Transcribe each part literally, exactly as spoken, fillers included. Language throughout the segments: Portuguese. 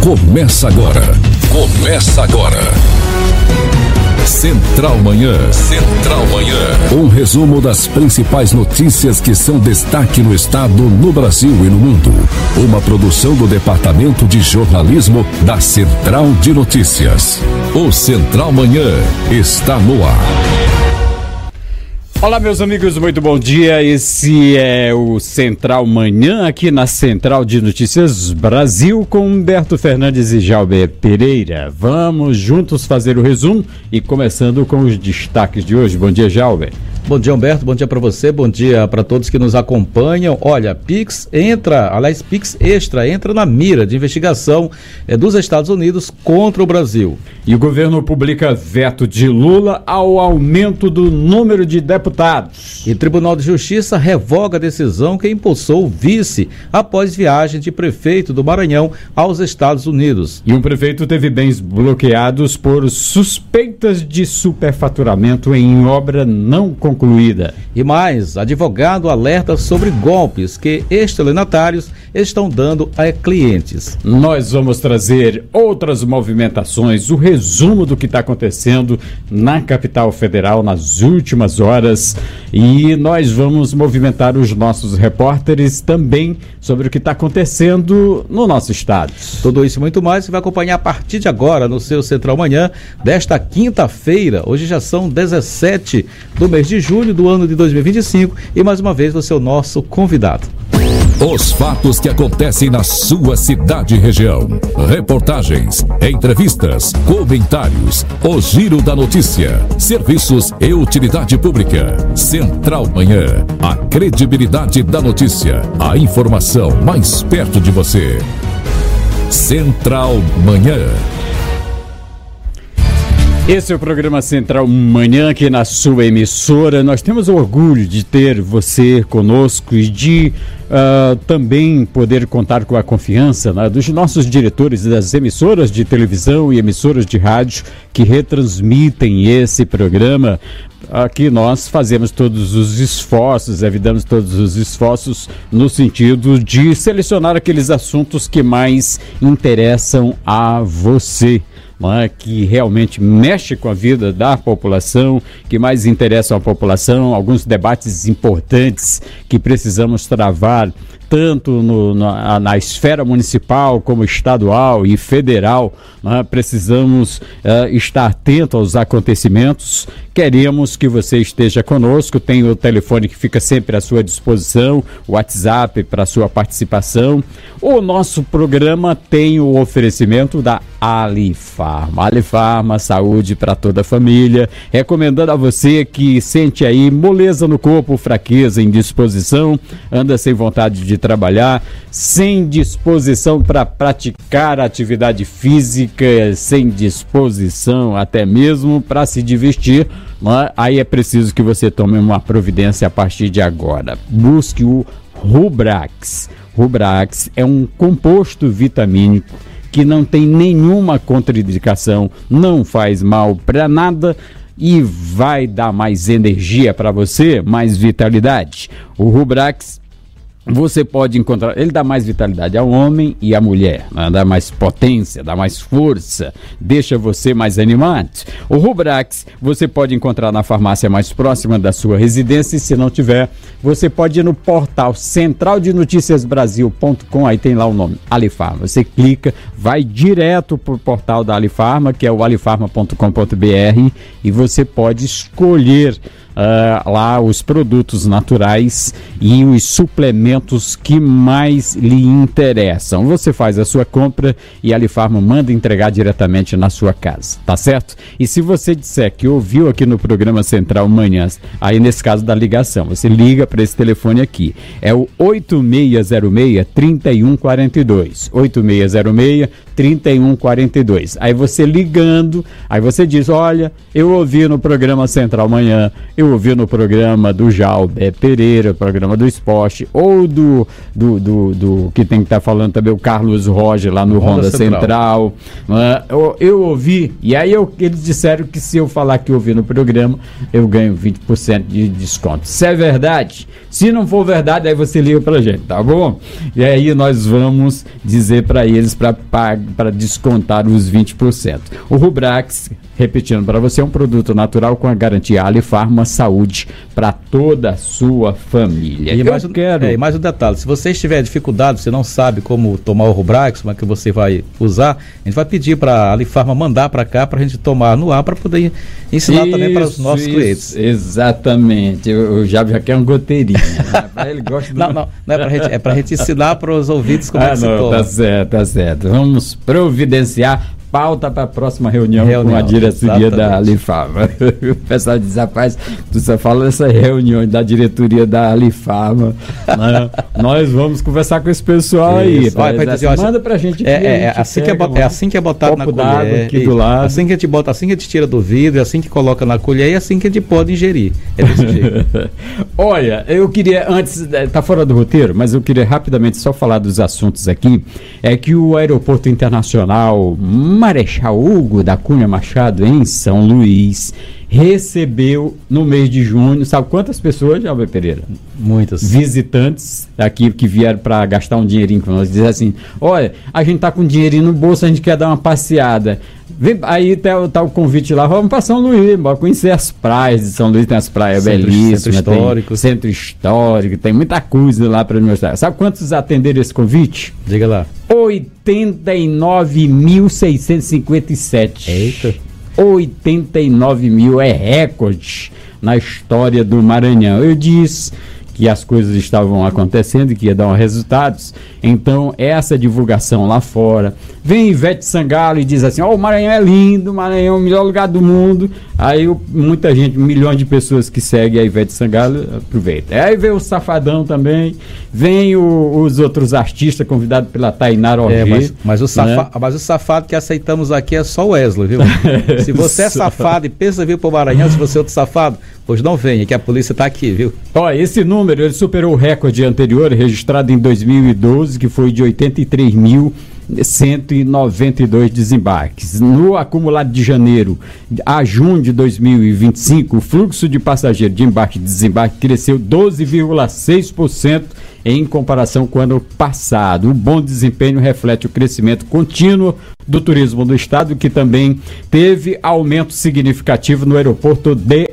Começa agora. Começa agora. Central Manhã. Central Manhã. Um resumo das principais notícias que são destaque no estado, no Brasil e no mundo. Uma produção do Departamento de Jornalismo da Central de Notícias. O Central Manhã está no ar. Olá, meus amigos, muito bom dia. Esse é o Central Manhã aqui na Central de Notícias Brasil com Humberto Fernandes e Jalber Pereira. Vamos juntos fazer o resumo e começando com os destaques de hoje. Bom dia, Jalber. Bom dia, Humberto, bom dia para você, bom dia para todos que nos acompanham. Olha, Pix entra, aliás, Pix Extra entra na mira de investigação é, dos Estados Unidos contra o Brasil. E o governo publica veto de Lula ao aumento do número de deputados. E o Tribunal de Justiça revoga a decisão que impulsou o vice após viagem de prefeito do Maranhão aos Estados Unidos. E um prefeito teve bens bloqueados por suspeitas de superfaturamento em obra não concluída. Concluída. E mais, advogado alerta sobre golpes que estelionatários estão dando a clientes. Nós vamos trazer outras movimentações, o resumo do que está acontecendo na capital federal nas últimas horas, e nós vamos movimentar os nossos repórteres também sobre o que está acontecendo no nosso estado. Tudo isso e muito mais você vai acompanhar a partir de agora no seu Central Manhã desta quinta-feira. Hoje já são dezessete do mês de julho do ano de dois mil e vinte e cinco e mais uma vez você é o nosso convidado. Os fatos que acontecem na sua cidade e região. Reportagens, entrevistas, comentários. O Giro da Notícia. Serviços e utilidade pública. Central Manhã. A credibilidade da notícia. A informação mais perto de você. Central Manhã. Esse é o programa Central Manhã aqui na sua emissora. Nós temos o orgulho de ter você conosco e de uh, também poder contar com a confiança, né, dos nossos diretores das emissoras de televisão e emissoras de rádio que retransmitem esse programa. Aqui nós fazemos todos os esforços, evitamos todos os esforços no sentido de selecionar aqueles assuntos que mais interessam a você. É, que realmente mexe com a vida da população, que mais interessa a população, alguns debates importantes que precisamos travar tanto no, na, na esfera municipal como estadual e federal. Né? Precisamos uh, estar atento aos acontecimentos. Queremos que você esteja conosco. Tem o telefone que fica sempre à sua disposição, o WhatsApp para sua participação. O nosso programa tem o oferecimento da Alifarma. Alifarma, saúde para toda a família. Recomendando a você que sente aí moleza no corpo, fraqueza, indisposição, anda sem vontade de trabalhar, sem disposição para praticar atividade física, sem disposição até mesmo para se divertir, né? Aí é preciso que você tome uma providência a partir de agora. Busque o Rubrax. Rubrax é um composto vitamínico que não tem nenhuma contraindicação, não faz mal para nada e vai dar mais energia para você, mais vitalidade. O Rubrax você pode encontrar, ele dá mais vitalidade ao homem e à mulher, né? Dá mais potência, dá mais força, deixa você mais animado. O Rubrax você pode encontrar na farmácia mais próxima da sua residência e se não tiver, você pode ir no portal central de noticias brasil ponto com, aí tem lá o nome, Alifarma. Você clica, vai direto para o portal da Alifarma, que é o alifarma ponto com ponto b r, e você pode escolher Uh, lá os produtos naturais e os suplementos que mais lhe interessam. Você faz a sua compra e a Alifarma manda entregar diretamente na sua casa, tá certo? E se você disser que ouviu aqui no programa Central Manhãs, aí nesse caso da ligação, você liga para esse telefone aqui, é o oito seis zero seis, três um quatro dois, oito seis zero seis, três um quatro dois. Aí você ligando, aí você diz, olha, eu ouvi no programa Central Manhã, eu ouvi no programa do Jalber Pereira, programa do esporte, ou do, do, do, do que tem que estar tá falando também o Carlos Roger lá no Ronda, Ronda Central. Central. Uh, eu, eu ouvi, e aí eu, eles disseram que se eu falar que eu ouvi no programa, eu ganho vinte por cento de desconto. Se é verdade, se não for verdade, aí você liga pra gente, tá bom? E aí nós vamos dizer pra eles pra, pra para descontar os vinte por cento. O Rubrax, repetindo para você, é um produto natural com a garantia Alifarma Saúde para toda a sua família. E mais, eu quero... é, e mais um detalhe, se você estiver dificuldade, você não sabe como tomar o Rubrax, como é que você vai usar, a gente vai pedir para a Alifarma mandar para cá para a gente tomar no ar para poder ensinar isso, também para os nossos isso, clientes. Exatamente, eu, eu já, já quero um goteirinho. Né? Ele gosta do... Não, não, não é para gente, é para a gente ensinar para os ouvintes como ah, é que não, se toma. Tá certo, tá certo. Vamos providenciar pauta para a próxima reunião, reunião com a diretoria exatamente. Da Alifarma. O pessoal diz, rapaz, tu só fala dessa reunião da diretoria da Alifarma. Né? Nós vamos conversar com esse pessoal isso. aí. Olha, dizer, manda pra gente. É, é, é, assim que é, bot, é assim que é botado na colher. Aqui do lado. Assim que a gente bota, assim que a gente tira do vidro, assim que coloca na colher e assim que a gente pode ingerir. É desse jeito. Olha, eu queria, antes, tá fora do roteiro, mas eu queria rapidamente só falar dos assuntos aqui. É que o Aeroporto Internacional Marechal Hugo da Cunha Machado, em São Luís, recebeu no mês de junho, sabe quantas pessoas, Jalber Pereira? Muitas. Visitantes aqui que vieram para gastar um dinheirinho com nós. Dizer assim, olha, a gente tá com um dinheirinho no bolso, a gente quer dar uma passeada. Vem, aí tá, tá o convite lá, vamos para São Luís, bora conhecer as praias de São Luís, tem as praias centro, belíssimas, centro histórico. Tem centro histórico, tem muita coisa lá para mostrar. Sabe quantos atenderam esse convite? Diga lá. oitenta e nove mil seiscentos e cinquenta e sete. Eita. oitenta e nove mil é recorde na história do Maranhão. Eu disse que as coisas estavam acontecendo e que ia dar resultados, então essa divulgação lá fora, vem Ivete Sangalo e diz assim, ó, oh, o Maranhão é lindo, o Maranhão é o melhor lugar do mundo, aí muita gente, milhões de pessoas que seguem a Ivete Sangalo aproveita. Aí vem o Safadão também, vem o, os outros artistas convidados pela Tainara Orgê. É, mas, mas, o safa, né? Mas o safado que aceitamos aqui é só o Wesley, viu? Se você é safado e pensa vir para o Maranhão, se você é outro safado, pois não venha, que a polícia está aqui, viu? Ó, esse número, ele superou o recorde anterior, registrado em dois mil e doze, que foi de oitenta e três mil cento e noventa e dois desembarques. No acumulado de janeiro a junho de dois mil e vinte e cinco, o fluxo de passageiros de embarque e desembarque cresceu doze vírgula seis por cento em comparação com o ano passado. O bom desempenho reflete o crescimento contínuo do turismo do estado, que também teve aumento significativo no aeroporto de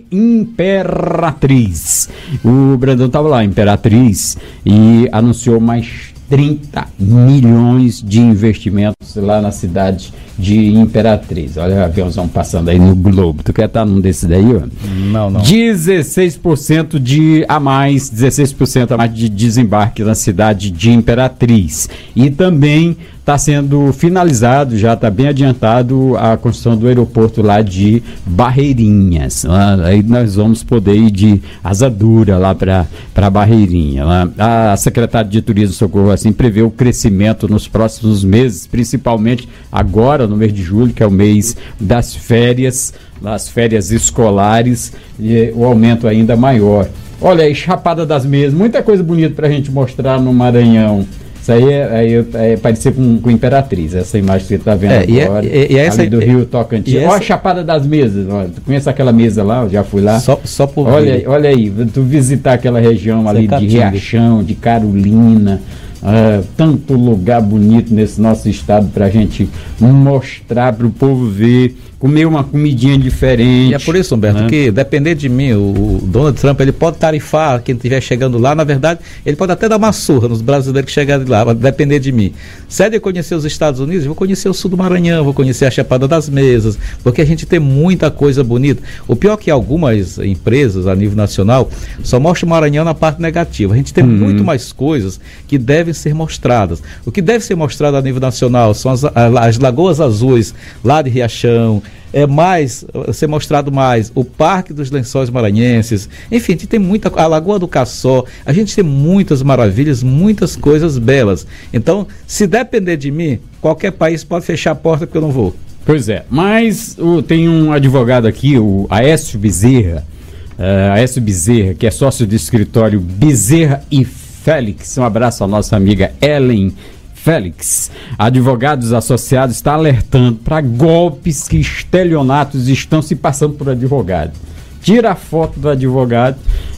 Imperatriz. O Brandão estava lá, Imperatriz, e anunciou mais trinta milhões de investimentos lá na cidade de Imperatriz. Olha o aviãozão passando aí no globo. Tu quer estar num desse daí, ó? Não, não. dezesseis por cento de a mais, dezesseis por cento a mais de desembarque na cidade de Imperatriz. E também está sendo finalizado, já está bem adiantado a construção do aeroporto lá de Barreirinhas. Lá, aí nós vamos poder ir de Asa Dura lá para Barreirinha. Lá. A secretária de Turismo Socorro assim prevê o crescimento nos próximos meses, principalmente agora no mês de julho, que é o mês das férias, das férias escolares, e o aumento ainda maior. Olha aí, Chapada das Mesas, muita coisa bonita para a gente mostrar no Maranhão. Isso aí é, é, é parecer com, com Imperatriz, essa imagem que você está vendo é, agora, e é, e é essa, ali do Rio Tocantins. Olha a Chapada das Mesas, olha, tu conhece aquela mesa lá, eu já fui lá. Só, só por olha, olha aí, tu visitar aquela região ali de Riachão, de Carolina, uh, tanto lugar bonito nesse nosso estado para a gente mostrar para o povo ver, comer uma comidinha diferente. E é por isso, Humberto, né? Que depender de mim, o, o Donald Trump, ele pode tarifar quem estiver chegando lá, na verdade, ele pode até dar uma surra nos brasileiros que chegarem lá, mas depender de mim. Se é de conhecer os Estados Unidos, eu vou conhecer o sul do Maranhão, vou conhecer a Chapada das Mesas, porque a gente tem muita coisa bonita. O pior é que algumas empresas a nível nacional só mostram o Maranhão na parte negativa. A gente tem uhum. muito mais coisas que devem ser mostradas. O que deve ser mostrado a nível nacional são as, as Lagoas Azuis lá de Riachão, é mais, ser mostrado mais o Parque dos Lençóis Maranhenses, enfim, a gente tem muita, a Lagoa do Caçó, a gente tem muitas maravilhas, muitas coisas belas. Então, se depender de mim, qualquer país pode fechar a porta porque eu não vou. Pois é, mas o, tem um advogado aqui, o Aécio Bezerra, uh, Aécio Bezerra, que é sócio do escritório Bezerra e Félix. Um abraço à nossa amiga Ellen Félix. Advogados Associados está alertando para golpes que estelionatos estão se passando por advogado. Tira a foto do advogado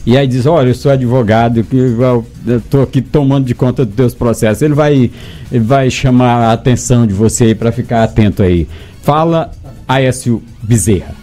e aí diz, olha, eu sou advogado, eu estou aqui tomando de conta dos teus processos. Ele vai, ele vai chamar a atenção de você aí para ficar atento aí. Fala, Aécio Bezerra.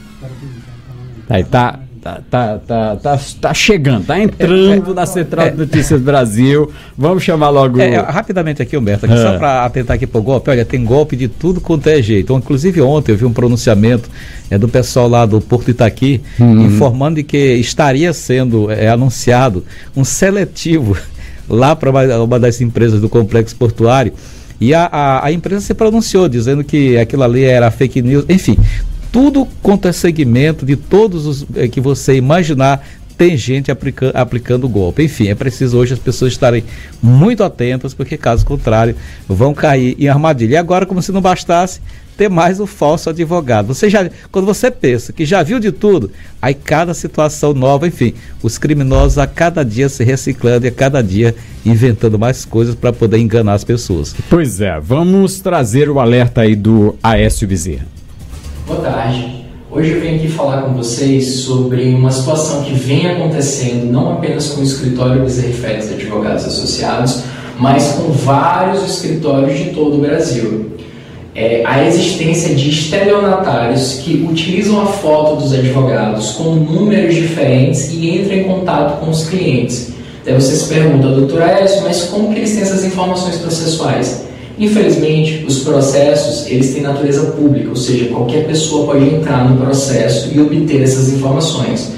Aí tá... Tá, tá, tá, tá, tá chegando, tá entrando é, é, na Central é, de Notícias Brasil. Vamos chamar logo. É, rapidamente aqui, Humberto, aqui, é. só para atentar aqui pro golpe. Olha, tem golpe de tudo quanto é jeito. Então, inclusive, ontem eu vi um pronunciamento é, do pessoal lá do Porto Itaqui, uhum. informando de que estaria sendo é, anunciado um seletivo lá para uma, uma das empresas do complexo portuário. E a, a, a empresa se pronunciou, dizendo que aquilo ali era fake news, enfim. Tudo quanto é segmento, de todos os é, que você imaginar, tem gente aplica, aplicando o golpe. Enfim, é preciso hoje as pessoas estarem muito atentas, porque caso contrário, vão cair em armadilha. E agora, como se não bastasse, ter mais o falso advogado. Você já, quando você pensa que já viu de tudo, aí cada situação nova, enfim, os criminosos a cada dia se reciclando e a cada dia inventando mais coisas para poder enganar as pessoas. Pois é, vamos trazer o alerta aí do Aécio Bezerra. Boa tarde. Hoje eu venho aqui falar com vocês sobre uma situação que vem acontecendo não apenas com o escritório Bezerra e Félix Advogados Associados, mas com vários escritórios de todo o Brasil. É, a existência de estelionatários que utilizam a foto dos advogados com números diferentes e entram em contato com os clientes. Daí você se pergunta, doutor Aécio, mas como que eles têm essas informações processuais? Infelizmente, os processos, eles têm natureza pública, ou seja, qualquer pessoa pode entrar no processo e obter essas informações.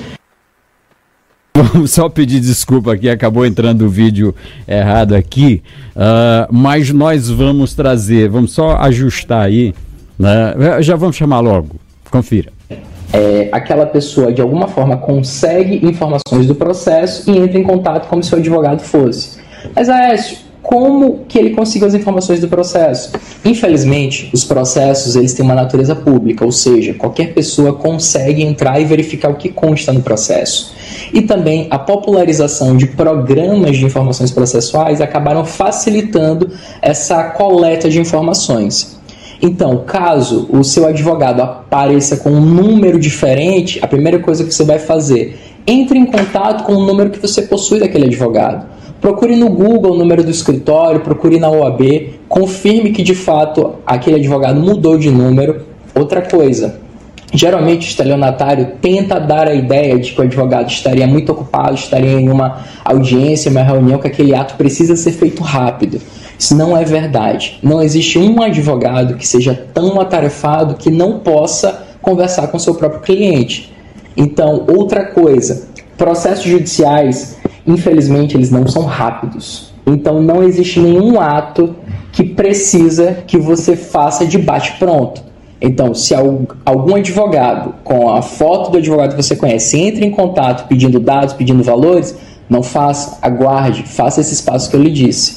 Vamos só pedir desculpa aqui, acabou entrando o vídeo errado aqui, uh, mas nós vamos trazer, vamos só ajustar aí, né? Já vamos chamar logo, confira. É, aquela pessoa de alguma forma consegue informações do processo e entra em contato como se o advogado fosse. Mas, Aécio, como que ele conseguiu as informações do processo? Infelizmente, os processos eles têm uma natureza pública, ou seja, qualquer pessoa consegue entrar e verificar o que consta no processo. E também a popularização de programas de informações processuais acabaram facilitando essa coleta de informações. Então, caso o seu advogado apareça com um número diferente, a primeira coisa que você vai fazer, entre em contato com o número que você possui daquele advogado. Procure no Google o número do escritório, procure na O A B, confirme que de fato aquele advogado mudou de número. Outra coisa, geralmente o estelionatário tenta dar a ideia de que o advogado estaria muito ocupado, estaria em uma audiência, uma reunião, que aquele ato precisa ser feito rápido. Isso não é verdade. Não existe um advogado que seja tão atarefado que não possa conversar com seu próprio cliente. Então, outra coisa, processos judiciais, infelizmente, eles não são rápidos. Então, não existe nenhum ato que precisa que você faça de bate-pronto. Então, se algum advogado, com a foto do advogado que você conhece, entra em contato pedindo dados, pedindo valores, não faça, aguarde, faça esses passos que eu lhe disse.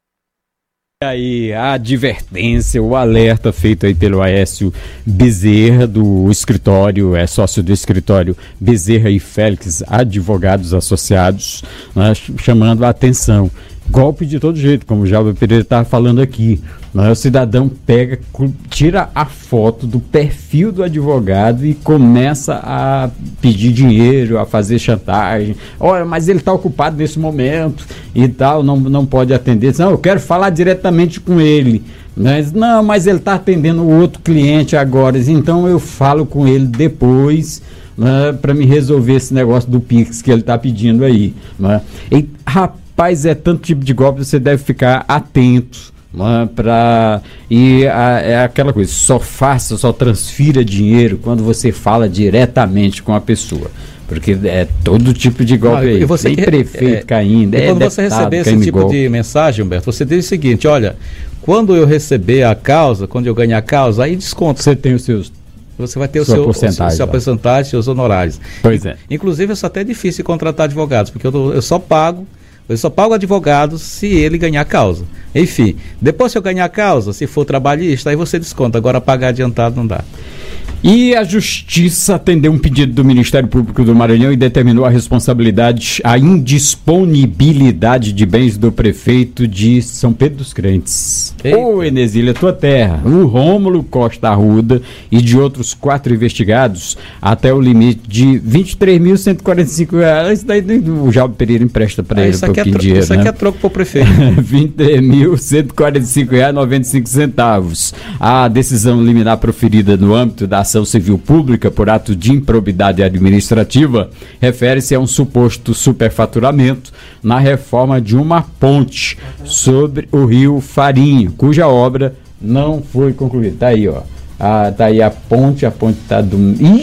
Aí a advertência, o alerta feito aí pelo Aécio Bezerra, do escritório, é sócio do escritório Bezerra e Félix Advogados Associados, né, chamando a atenção. Golpe de todo jeito, como o Jalva Pereira estava falando aqui. Né, o cidadão pega, tira a foto do perfil do advogado e começa a pedir dinheiro, a fazer chantagem. Olha, mas ele está ocupado nesse momento e tal, não, não pode atender. Não, eu quero falar diretamente com ele. Mas, não, mas ele está atendendo o outro cliente agora, então eu falo com ele depois, né, para me resolver esse negócio do Pix que ele está pedindo aí. Né? E, rapaz, Rapaz, é tanto tipo de golpe, você deve ficar atento, né, pra, e a, é aquela coisa, só faça, só transfira dinheiro quando você fala diretamente com a pessoa, porque é todo tipo de golpe ah, aí, você tem que, prefeito é, caindo, é, quando você receber esse tipo golpe. de mensagem, Humberto, você diz o seguinte, olha, quando eu receber a causa, quando eu ganhar a causa, aí desconto. Você tem os seus... Você vai ter o seu porcentagem, sua porcentagem, seus honorários. Pois é. Inclusive, isso até é difícil contratar advogados, porque eu, eu só pago Eu só pago advogado se ele ganhar a causa. Enfim, depois se eu ganhar a causa, se for trabalhista, aí você desconta. Agora pagar adiantado não dá. E a Justiça atendeu um pedido do Ministério Público do Maranhão e determinou a responsabilidade, a indisponibilidade de bens do prefeito de São Pedro dos Crentes. Ô, Enesília, tua terra, o Rômulo Costa Arruda e de outros quatro investigados até o limite de vinte e três mil cento e quarenta e cinco reais. Isso daí o Jaldo Pereira empresta para ah, ele um pouquinho de dinheiro, Isso né? aqui é troco para o prefeito. vinte e três mil cento e quarenta e cinco reais e noventa e cinco centavos. A decisão liminar proferida no âmbito da ação civil pública por ato de improbidade administrativa refere-se a um suposto superfaturamento na reforma de uma ponte sobre o rio Farinho, cuja obra não foi concluída. Tá aí, ó. Ah, tá aí a ponte, a ponte tá do...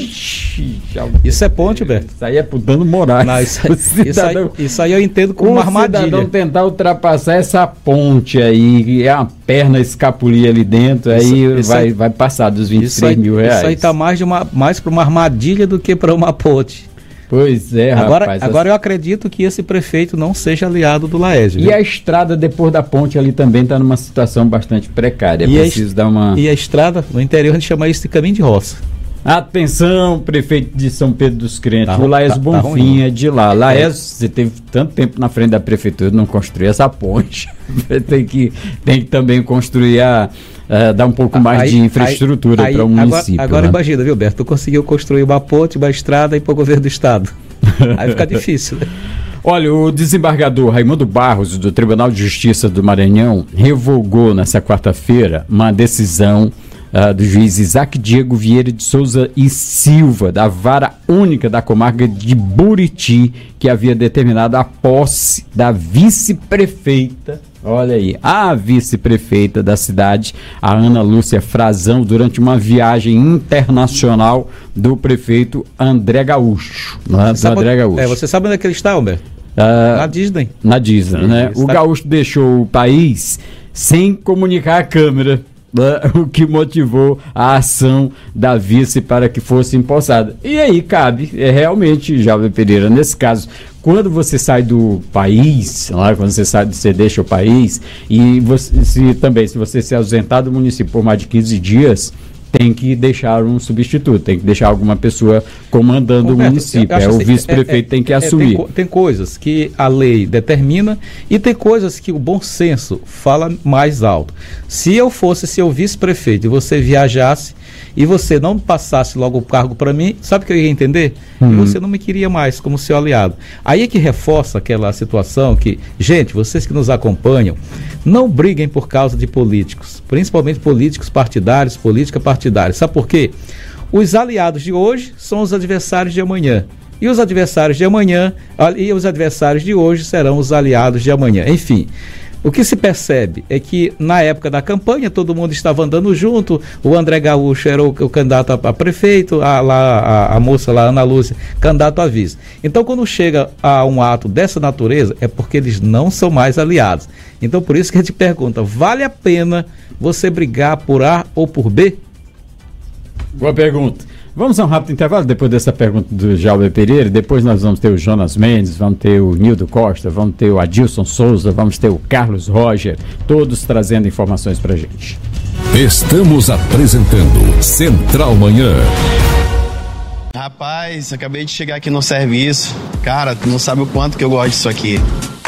Ixi, já... Isso é ponte, Beto? Isso aí é pro Dano Moraes. Não, isso, cidadão, isso, aí, isso aí eu entendo como uma armadilha. O cidadão tentar ultrapassar essa ponte aí, é uma perna escapulir ali dentro, isso, aí, isso vai, aí vai passar dos vinte e três aí, mil reais. Isso aí tá mais, de uma, mais para uma armadilha do que para uma ponte. Pois é, agora, rapaz. Agora eu acredito que esse prefeito não seja aliado do Laésio. E viu? A estrada depois da ponte ali também está numa situação bastante precária. É preciso dar uma... E a estrada, no interior a gente chama isso de caminho de roça. Atenção, prefeito de São Pedro dos Crentes, tá, o Laésio tá, Bonfim tá é de lá. Laésio, você teve tanto tempo na frente da prefeitura, não construiu essa ponte. tem, que, tem que também construir a... Uh, dar um pouco mais aí, de infraestrutura para o município. Agora, agora né? Imagina, viu, Berto? Tu conseguiu construir uma ponte, uma estrada e para o governo do estado. Aí fica difícil, né? Olha, o desembargador Raimundo Barros, do Tribunal de Justiça do Maranhão, revogou nessa quarta-feira uma decisão uh, do juiz Isaac Diego Vieira de Souza e Silva, da Vara Única da Comarca de Buriti, que havia determinado a posse da vice-prefeita, olha aí, a vice-prefeita da cidade, a Ana Lúcia Frazão, durante uma viagem internacional do prefeito André Gaúcho. Não é? Do André Gaúcho. É, você sabe onde é que ele está, Humberto? Uh, na Disney. Na Disney, né? O Gaúcho deixou o país sem comunicar à Câmara, né? O que motivou a ação da vice para que fosse empossada. E aí cabe, é realmente, Jaldo Pereira, nesse caso, quando você sai do país, lá, quando você sai, você deixa o país, e você, se, também, se você se ausentar do município por mais de quinze dias, tem que deixar um substituto, tem que deixar alguma pessoa comandando Roberto, o município. É, o vice-prefeito é, é, tem que é, assumir. É, tem, tem coisas que a lei determina e tem coisas que o bom senso fala mais alto. Se eu fosse seu vice-prefeito e você viajasse e você não passasse logo o cargo para mim, sabe o que eu ia entender? Uhum. Que você não me queria mais como seu aliado. Aí é que reforça aquela situação que, gente, vocês que nos acompanham, não briguem por causa de políticos, principalmente políticos partidários, política partidária. Sabe por quê? Os aliados de hoje são os adversários de amanhã. E os adversários de amanhã, e os adversários de hoje serão os aliados de amanhã. Enfim, o que se percebe é que na época da campanha todo mundo estava andando junto, o André Gaúcho era o, o candidato a, a prefeito, a, lá, a, a moça lá, Ana Lúcia, candidato a vice. Então quando chega a um ato dessa natureza é porque eles não são mais aliados. Então por isso que a gente pergunta, vale a pena você brigar por A ou por B? Boa pergunta. Vamos a um rápido intervalo depois dessa pergunta do Jaldo Pereira. Depois nós vamos ter o Jonas Mendes, vamos ter o Nildo Costa, vamos ter o Adilson Souza, vamos ter o Carlos Roger, todos trazendo informações pra gente. Estamos apresentando Central Manhã. Rapaz, acabei de chegar aqui no serviço. Cara, tu não sabe o quanto que eu gosto disso aqui.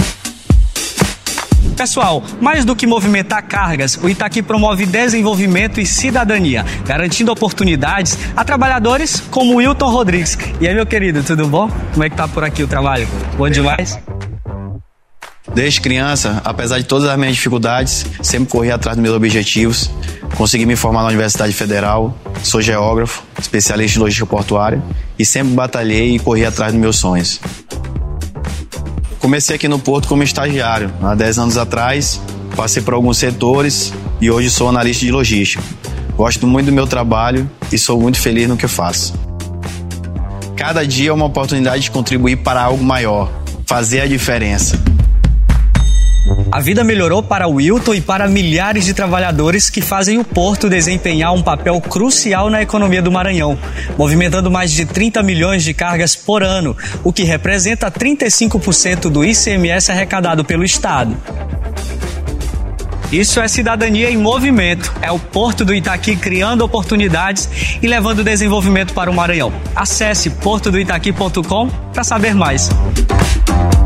Pessoal, mais do que movimentar cargas, o Itaqui promove desenvolvimento e cidadania, garantindo oportunidades a trabalhadores como o Wilton Rodrigues. E aí, meu querido, tudo bom? Como é que tá por aqui o trabalho? Bom demais? Desde criança, apesar de todas as minhas dificuldades, sempre corri atrás dos meus objetivos. Consegui me formar na Universidade Federal, sou geógrafo, especialista em logística portuária e sempre batalhei e corri atrás dos meus sonhos. Comecei aqui no Porto como estagiário, há dez anos atrás, passei por alguns setores e hoje sou analista de logística. Gosto muito do meu trabalho e sou muito feliz no que faço. Cada dia é uma oportunidade de contribuir para algo maior, fazer a diferença. A vida melhorou para o Wilton e para milhares de trabalhadores que fazem o Porto desempenhar um papel crucial na economia do Maranhão, movimentando mais de trinta milhões de cargas por ano, o que representa trinta e cinco por cento do I C M S arrecadado pelo Estado. Isso é cidadania em movimento. É o Porto do Itaqui criando oportunidades e levando desenvolvimento para o Maranhão. Acesse porto do itaqui ponto com para saber mais.